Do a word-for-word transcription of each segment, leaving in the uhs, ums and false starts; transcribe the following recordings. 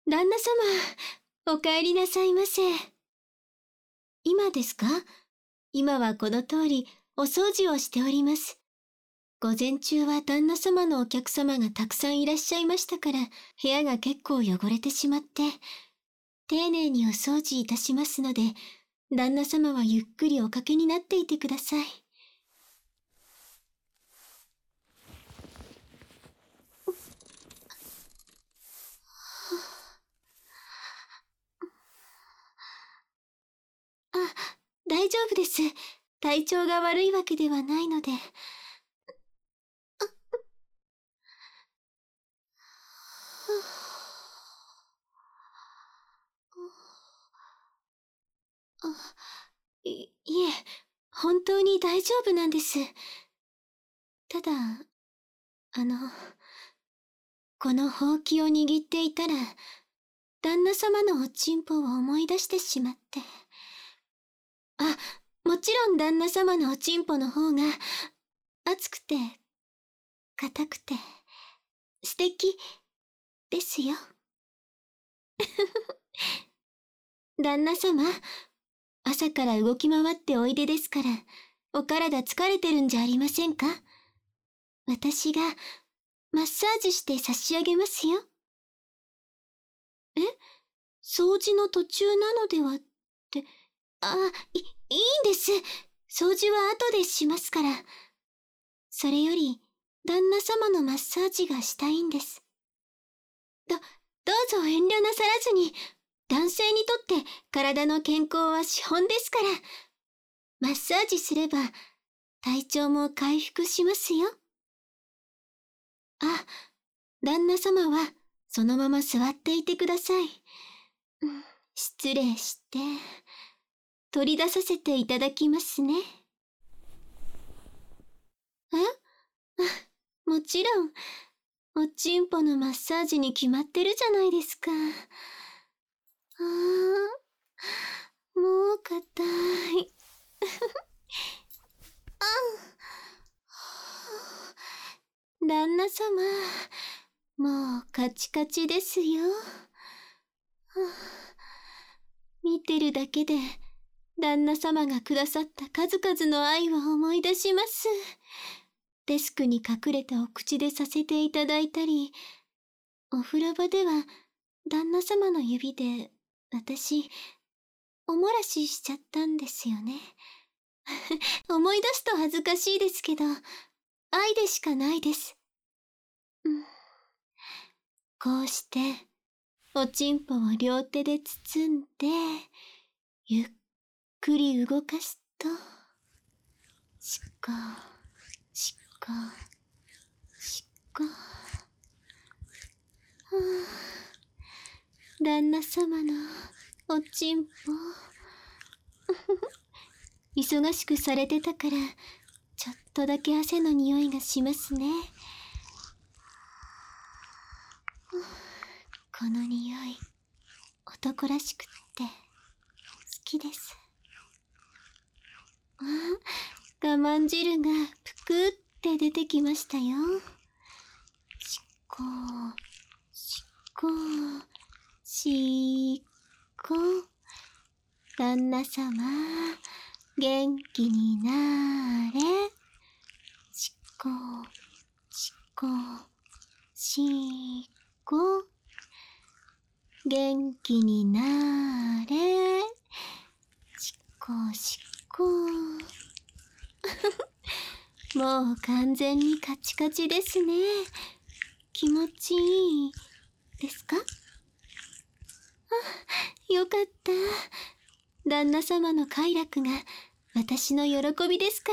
旦那様、お帰りなさいませ。今ですか？今はこの通りお掃除をしております。午前中は旦那様のお客様がたくさんいらっしゃいましたから、部屋が結構汚れてしまって、丁寧にお掃除いたしますので、旦那様はゆっくりおかけになっていてください。あ、大丈夫です。体調が悪いわけではないので。あ、い、いえ、本当に大丈夫なんです。ただ、あの、このほうきを握っていたら、旦那様のおちんぽを思い出してしまって。あ、もちろん旦那様のおちんぽの方が、熱くて、硬くて、素敵、ですよ。旦那様、朝から動き回っておいでですから、お体疲れてるんじゃありませんか？私が、マッサージして差し上げますよ。え？掃除の途中なのではって、あ、い、いいんです。掃除は後でしますから。それより、旦那様のマッサージがしたいんです。ど、どうぞ遠慮なさらずに、男性にとって体の健康は資本ですから、マッサージすれば体調も回復しますよ。あ、旦那様はそのまま座っていてください。うん、失礼して、取り出させていただきますね。え？あ、もちろん、おちんぽのマッサージに決まってるじゃないですか。ああ、もう硬い。旦那様、もうカチカチですよ。見てるだけで、旦那様がくださった数々の愛を思い出します。デスクに隠れてお口でさせていただいたり、お風呂場では旦那様の指で私、おもらししちゃったんですよね。思い出すと恥ずかしいですけど、愛でしかないです。うん、こうして、おちんぽを両手で包んで、ゆっくり動かすと、しこ、しこ、しこ。旦那様のおちんぽ。忙しくされてたから、ちょっとだけ汗の匂いがしますね。この匂い、男らしくって好きです。あ、我慢汁がぷくって出てきましたよ。しっこしっこしっこ。旦那様、元気になれ。しっこしっこしっこ。元気になれ。しっこしっこ。もう完全にカチカチですね。気持ちいいですか？あ、よかった。旦那様の快楽が私の喜びですから。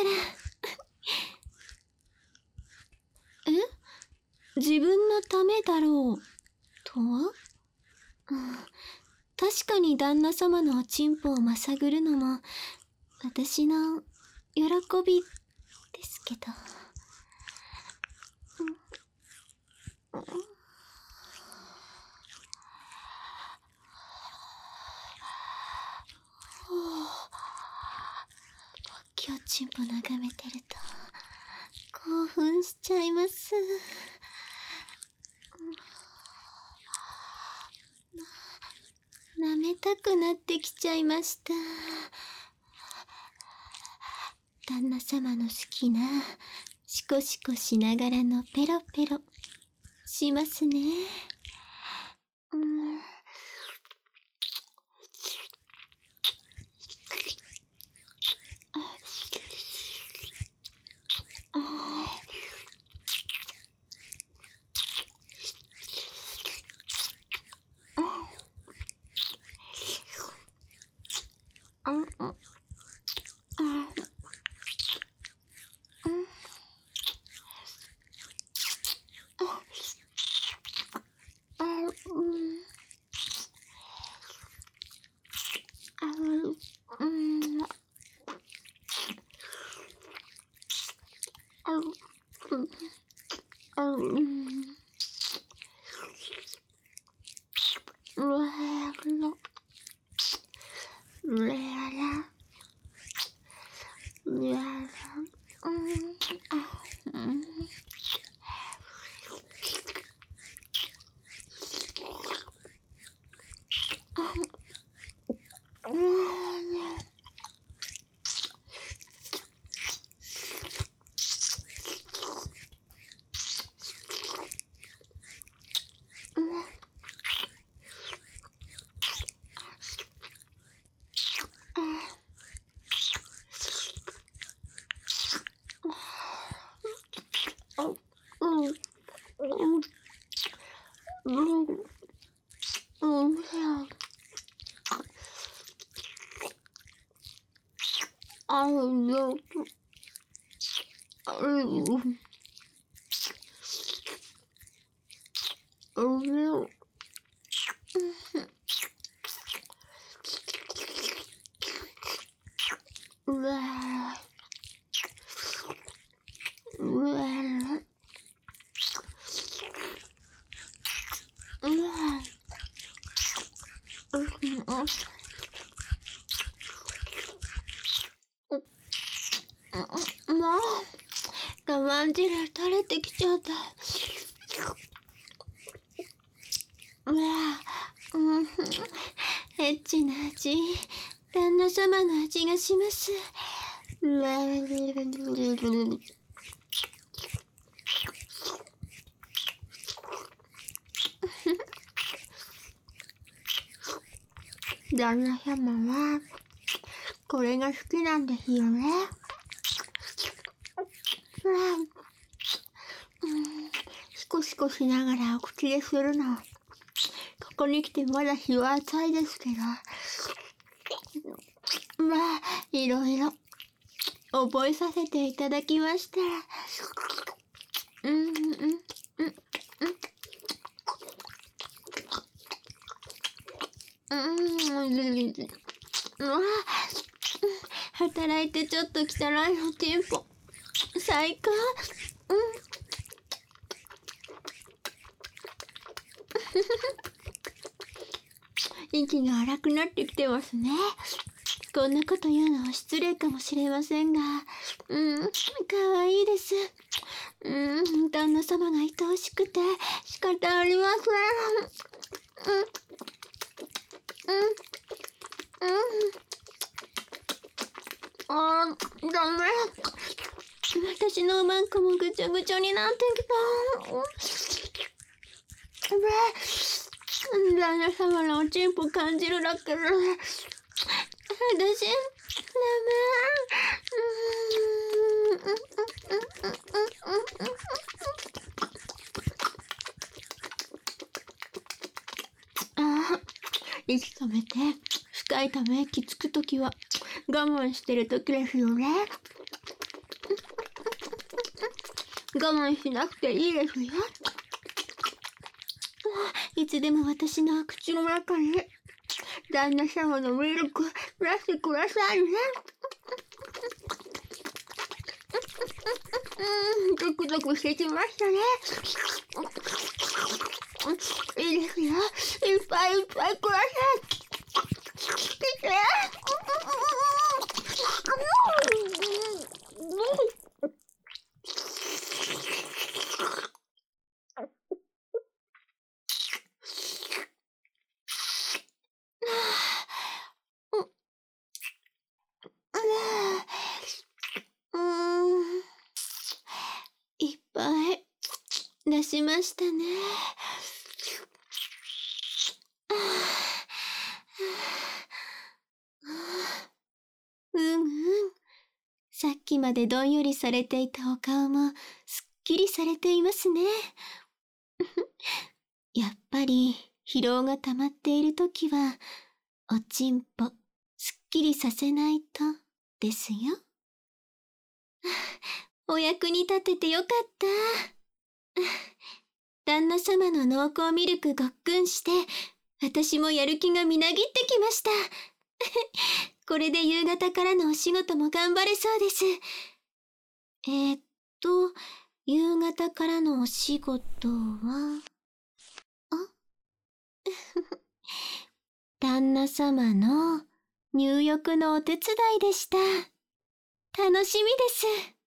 え？自分のためだろうとは？うん、確かに旦那様のおちんぽをまさぐるのも私の喜びですけど。うん、おっきいおちんぽ眺めてると興奮しちゃいます。 たくなってきちゃいました。旦那様の好きなシコシコしながらのペロペロしますね。うん。我慢汁垂れてきちゃった。うわぁ、うん、エッチな味、旦那様の味がします。うわぁ、旦那様はこれが好きなんですよね。うん、シコシコしながらお口でするの。ここに来てまだ日は浅いですけど、まあいろいろ覚えさせていただきました。うんうんうんうんうん。うわ、働いてちょっと汚いのチンポ最高。うん息が荒くなってきてますね。こんなこと言うのは失礼かもしれませんが、うん、かわいいです。うん、旦那様が愛おしくて仕方ありません。うん、うん、うん。あー、ダメ。私のマンコもぐちゃぐちゃになってきた。旦那様のおちんぽ感じるだけで私、ダメ。あ、息止めて深いため息つくときは我慢してるときですよね。我慢しなくていいですよ。いつでも私の口の中に旦那様のミルク出してくださいね。うん、ゾクゾクしてきましたね。いいですよ。いっぱいいっぱいください。来て。 しましたね。うんうん。さっきまでどんよりされていたお顔もすっきりされていますね。やっぱり疲労が溜まっているときは、おちんぽすっきりさせないとですよ。お役に立ててよかった。旦那様の濃厚ミルクごっくんして、私もやる気がみなぎってきました。これで夕方からのお仕事も頑張れそうです。えー、っと、夕方からのお仕事は、あ旦那様の入浴のお手伝いでした。楽しみです。